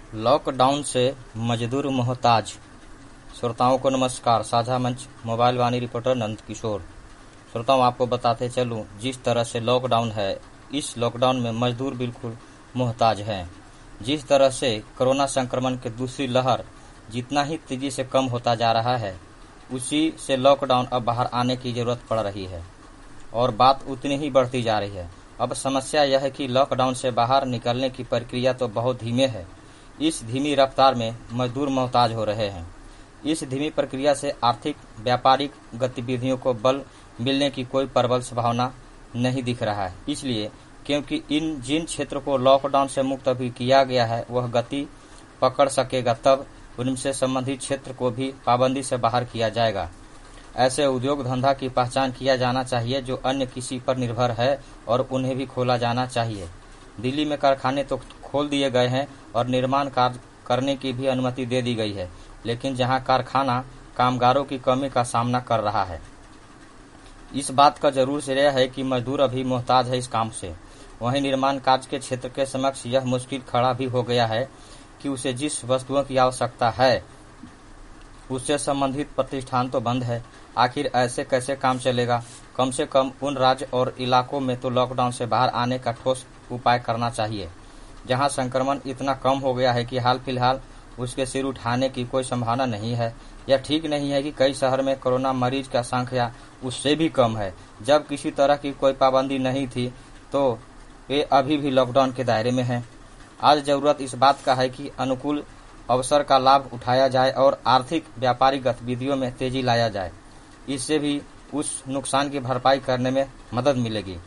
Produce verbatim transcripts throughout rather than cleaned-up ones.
Lockdown से मजदूर मोहताज। श्रोताओं को नमस्कार। साझा मंच मोबाइल वाणी रिपोर्टर नंद किशोर। श्रोताओं, आपको बताते चलूं, जिस तरह से लॉकडाउन है, इस लॉकडाउन में मजदूर बिल्कुल मोहताज हैं। जिस तरह से कोरोना संक्रमण की दूसरी लहर जितना ही तेजी से कम होता जा रहा है, उसी से लॉकडाउन अब बाहर आने की जरूरत पड़ रही है और बात उतनी ही बढ़ती जा रही है। अब समस्या यह है कि लॉकडाउन से बाहर निकलने की प्रक्रिया तो बहुत धीमे है। इस धीमी रफ्तार में मजदूर मोहताज हो रहे हैं। इस धीमी प्रक्रिया से आर्थिक व्यापारिक गतिविधियों को बल मिलने की कोई प्रबल संभावना नहीं दिख रहा है। इसलिए क्योंकि इन जिन क्षेत्रों को लॉकडाउन से मुक्त अभी किया गया है, वह गति पकड़ सकेगा, तब उनसे संबंधित क्षेत्र को भी पाबंदी से बाहर किया जाएगा। ऐसे उद्योग धंधा की पहचान किया जाना चाहिए जो अन्य किसी पर निर्भर है और उन्हें भी खोला जाना चाहिए। दिल्ली में कारखाने तो खोल दिए गए हैं और निर्माण कार्य करने की भी अनुमति दे दी गई है, लेकिन जहां कारखाना कामगारों की कमी का सामना कर रहा है। इस बात का जरूर श्रेय है कि मजदूर अभी मोहताज है इस काम से। वहीं निर्माण कार्य के क्षेत्र के समक्ष यह मुश्किल खड़ा भी हो गया है कि उसे जिस वस्तुओं की आवश्यकता है, उससे संबंधित प्रतिष्ठान तो बंद है। आखिर ऐसे कैसे काम चलेगा? कम से कम उन राज्य और इलाकों में तो लॉकडाउन से बाहर आने का ठोस उपाय करना चाहिए, जहां संक्रमण इतना कम हो गया है कि हाल फिलहाल उसके सिर उठाने की कोई संभावना नहीं है। यह ठीक नहीं है कि कई शहर में कोरोना मरीज का संख्या उससे भी कम है। जब किसी तरह की कोई पाबंदी नहीं थी तो वे अभी भी लॉकडाउन के दायरे में हैं। आज जरूरत इस बात का है कि अनुकूल अवसर का लाभ उठाया जाए और आर्थिक व्यापारिक गतिविधियों में तेजी लाया जाए। इससे भी उस नुकसान की भरपाई करने में मदद मिलेगी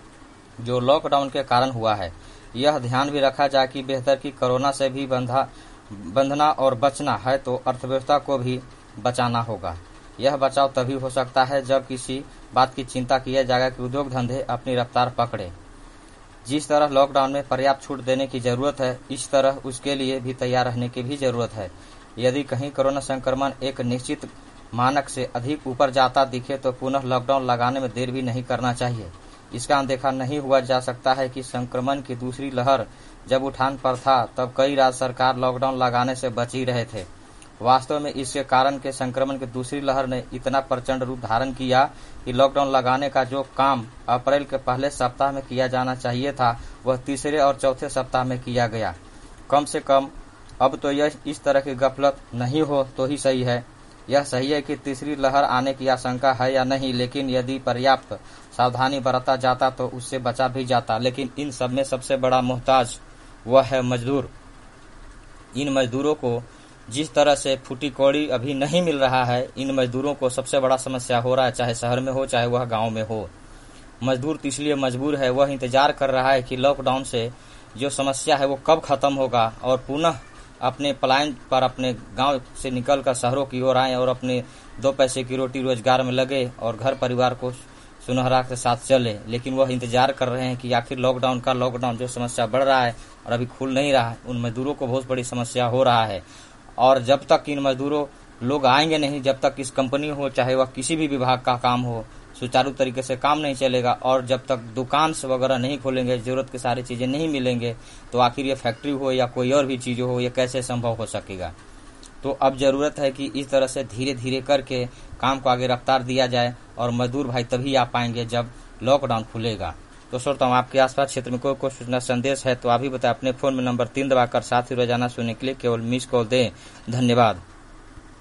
जो लॉकडाउन के कारण हुआ है। यह ध्यान भी रखा जाए कि बेहतर कि कोरोना से भी बंधा बंधना और बचना है तो अर्थव्यवस्था को भी बचाना होगा। यह बचाव तभी हो सकता है जब किसी बात की चिंता किया जाएगा कि उद्योग धंधे अपनी रफ्तार पकड़े। जिस तरह लॉकडाउन में पर्याप्त छूट देने की जरूरत है, इस तरह उसके लिए भी तैयार रहने की भी जरूरत है। यदि कहीं कोरोना संक्रमण एक निश्चित मानक से अधिक ऊपर जाता दिखे तो पुनः लॉकडाउन लगाने में देर भी नहीं करना चाहिए। इसका अनदेखा नहीं हुआ जा सकता है कि संक्रमण की दूसरी लहर जब उठान पर था, तब कई राज्य सरकार लॉकडाउन लगाने से बच ही रहे थे। वास्तव में इसके कारण के संक्रमण की दूसरी लहर ने इतना प्रचंड रूप धारण किया कि लॉकडाउन लगाने का जो काम अप्रैल के पहले सप्ताह में किया जाना चाहिए था, वह तीसरे और चौथे सप्ताह में किया गया। कम से कम अब तो यह इस तरह की गफलत नहीं हो तो ही सही है। यह सही है कि तीसरी लहर आने की आशंका है या नहीं, लेकिन यदि पर्याप्त सावधानी बरता जाता तो उससे बचा भी जाता। लेकिन इन सब में सबसे बड़ा मोहताज वह है मजदूर। इन मजदूरों को जिस तरह से फूटी कौड़ी अभी नहीं मिल रहा है, इन मजदूरों को सबसे बड़ा समस्या हो रहा है, चाहे शहर में हो चाहे वह गांव में हो। मजदूर तो इसलिए मजबूर है, वह इंतजार कर रहा है कि लॉकडाउन से जो समस्या है वो कब खत्म होगा और पुनः अपने पलायन पर अपने गांव से निकलकर शहरों की ओर आए और अपने दो पैसे की रोटी रोजगार में लगे और घर परिवार को सुनहरा के साथ चले। लेकिन वह इंतजार कर रहे हैं कि आखिर लॉकडाउन का लॉकडाउन जो समस्या बढ़ रहा है और अभी खुल नहीं रहा है, उन मजदूरों को बहुत बड़ी समस्या हो रहा है। और जब तक इन मजदूरों लोग आएंगे नहीं, जब तक इस कंपनी हो चाहे वह किसी भी विभाग का काम हो, सुचारू तरीके से काम नहीं चलेगा और जब तक दुकान वगैरह नहीं खोलेंगे, जरूरत की सारी चीजें नहीं मिलेंगे, तो आखिर ये फैक्ट्री हो या कोई और भी चीज हो, ये कैसे संभव हो सकेगा। तो अब जरूरत है कि इस तरह से धीरे धीरे करके काम को आगे रफ्तार दिया जाए और मजदूर भाई तभी आ पाएंगे जब लॉकडाउन खुलेगा। तो श्रोताओं, आपके आसपास क्षेत्र में कोई कोई सूचना संदेश है तो आप भी बताएं। अपने फोन में नंबर तीन दबाकर साथ ही रोजाना सुनने के लिए केवल मिस कॉल दें। धन्यवाद।